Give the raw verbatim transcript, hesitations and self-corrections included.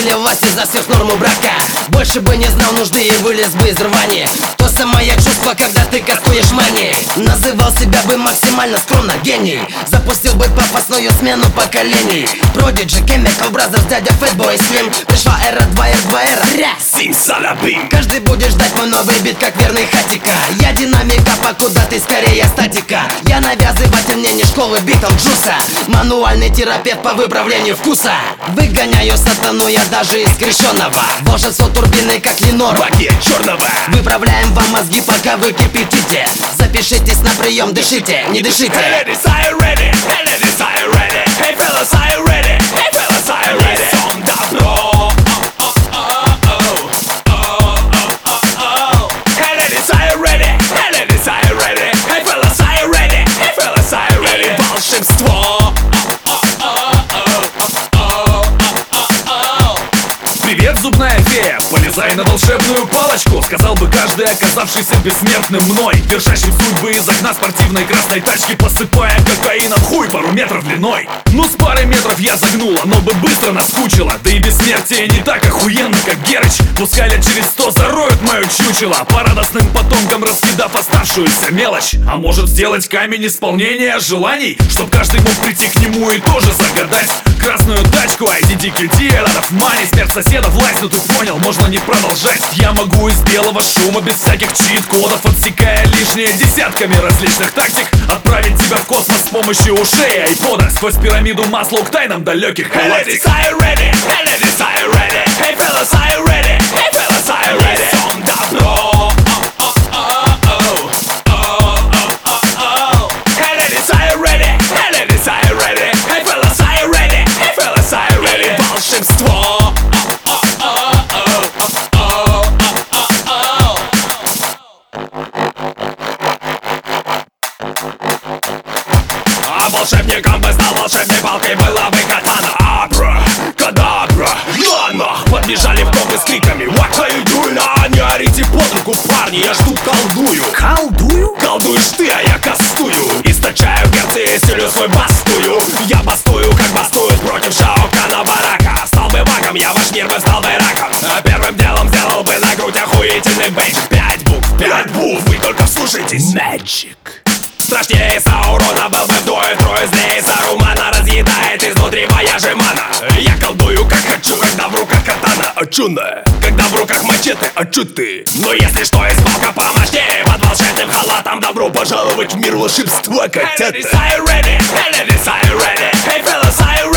Приняли власть из-за сверхнорму брака. Больше бы не знал нужды и вылез бы из рвани. То самое чувство, когда ты кастуешь мани. Называл себя бы максимально скромно гений. Запустил бы пафосную смену поколений. Продиджи, Chemical Brothers, дядя Fatboy Slim. Пришла эра два эр два эра. Симсалабим. Каждый будет ждать мой новый бит, как верный хатика. Я динамика, покуда ты скорее статика. Я навязыватель мнений школы битл джуса. Мануальный терапевт по выправлению вкуса. Выгоняю сатану я даже из крещеного. Волшебство турбины, как Ленор, Магия черного. выправляем вам мозги, пока вы кипятите. Запишитесь на прием, дышите, не дышите. Hey ladies, are you ready? Hey ladies, are you ready? Hey fellas, are you ready? Hey fellas, are you ready? Сон добро. Hey ladies, are you ready? Hey ladies, are you ready? Hey fellas, are you ready? Hey fellas, are you ready? Волшебство. Привет, зубная фея, полезай на волшебную палочку. Сказал бы каждый, оказавшийся бессмертным мной, держащим судьбы из окна спортивной красной тачки, посыпая кокаином хуй пару метров длиной. Ну, с парой метров я загнула, но бы быстро наскучила. Да и бессмертие не так охуенно, как Герыч. Пускай лет через сто зароют мое чучело, по радостным потомкам раскидав оставшуюся мелочь. А может сделать камень исполнения желаний, чтоб каждый мог прийти к нему и тоже загадать красную тачку, ай ди ди кью ди, a lot of money, смерть соседа, власть, ну ты понял, можно не продолжать. Я могу из белого шума, без всяких чит-кодов, отсекая лишнее десятками различных тактик, отправить тебя в космос с помощью ушей айпода, сквозь пирамиду Маслоу к тайнам далеких галактик. Hey ladies, are you ready? Hey ladies, are you ready? Hey fellas, are you ready? Hey fellas, are you ready? Сон добро. Hey ladies, are you ready? Hey ladies, are you ready? Hey fellas, are you ready? Hey fellas, are you ready? Волшебство. А волшебником бы стал, волшебной палкой была бы катана. Абра, кадабра, на. Подбежали в копы с криками What are you doing? А не орите под руку, парни, я ж тут колдую. Колдую? Колдуешь ты, а я кастую. Источаю перцы и стелю свой бастую. Я бастую, как бастуют против Шаокана Барака. Стал бы магом, я ваш мир бы стал бы раком. А первым делом сделал бы на грудь охуительный бейджик. Пять букв, пять букв, вы только вслушайтесь. Magic. Страшнее Саурона был бы вдвое-трое злее Сарумана. Разъедает изнутри моя же мана. Я колдую как хочу, когда в руках катана. А чё на? Когда в руках мачете, а чё ты? Но если что, из палка помощнее. Под волшебным халатом добро пожаловать в мир волшебства, котята. Hey ladies, are you ready? Hey ladies, are you ready? Hey fellas, are you ready?